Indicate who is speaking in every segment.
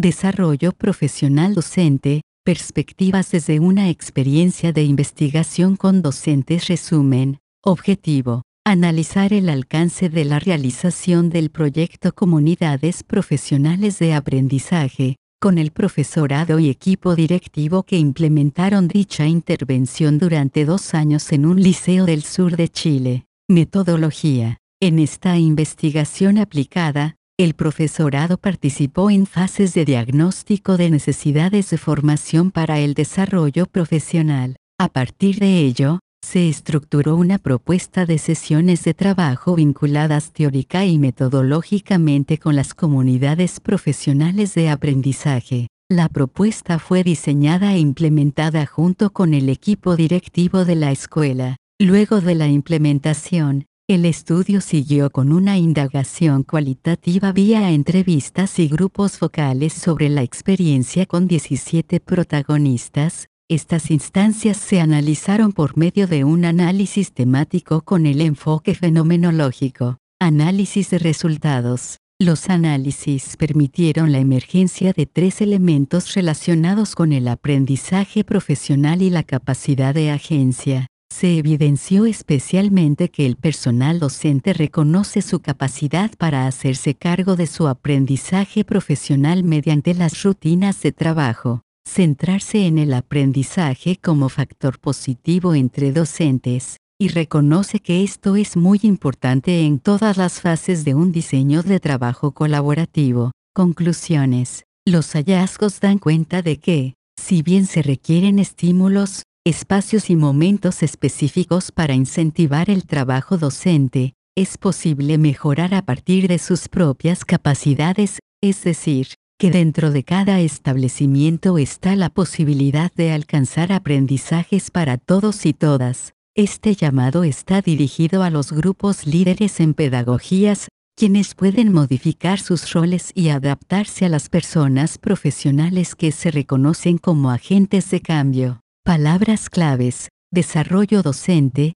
Speaker 1: Desarrollo profesional docente, perspectivas desde una experiencia de investigación con docentes. Resumen. Objetivo. Analizar el alcance de la realización del proyecto Comunidades Profesionales de Aprendizaje, con el profesorado y equipo directivo que implementaron dicha intervención durante 2 años en un liceo del sur de Chile. Metodología. En esta investigación aplicada, el profesorado participó en fases de diagnóstico de necesidades de formación para el desarrollo profesional. A partir de ello, se estructuró una propuesta de sesiones de trabajo vinculadas teórica y metodológicamente con las comunidades profesionales de aprendizaje. La propuesta fue diseñada e implementada junto con el equipo directivo de la escuela. Luego de la implementación, el estudio siguió con una indagación cualitativa vía entrevistas y grupos focales sobre la experiencia con 17 protagonistas. Estas instancias se analizaron por medio de un análisis temático con el enfoque fenomenológico. Análisis de resultados. Los análisis permitieron la emergencia de 3 elementos relacionados con el aprendizaje profesional y la capacidad de agencia. Se evidenció especialmente que el personal docente reconoce su capacidad para hacerse cargo de su aprendizaje profesional mediante las rutinas de trabajo. Centrarse en el aprendizaje como factor positivo entre docentes, y reconoce que esto es muy importante en todas las fases de un diseño de trabajo colaborativo. Conclusiones. Los hallazgos dan cuenta de que, si bien se requieren estímulos, espacios y momentos específicos para incentivar el trabajo docente, es posible mejorar a partir de sus propias capacidades, es decir, que dentro de cada establecimiento está la posibilidad de alcanzar aprendizajes para todos y todas. Este llamado está dirigido a los grupos líderes en pedagogías, quienes pueden modificar sus roles y adaptarse a las personas profesionales que se reconocen como agentes de cambio. Palabras claves: desarrollo docente,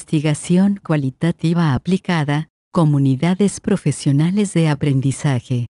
Speaker 1: investigación cualitativa aplicada, comunidades profesionales de aprendizaje.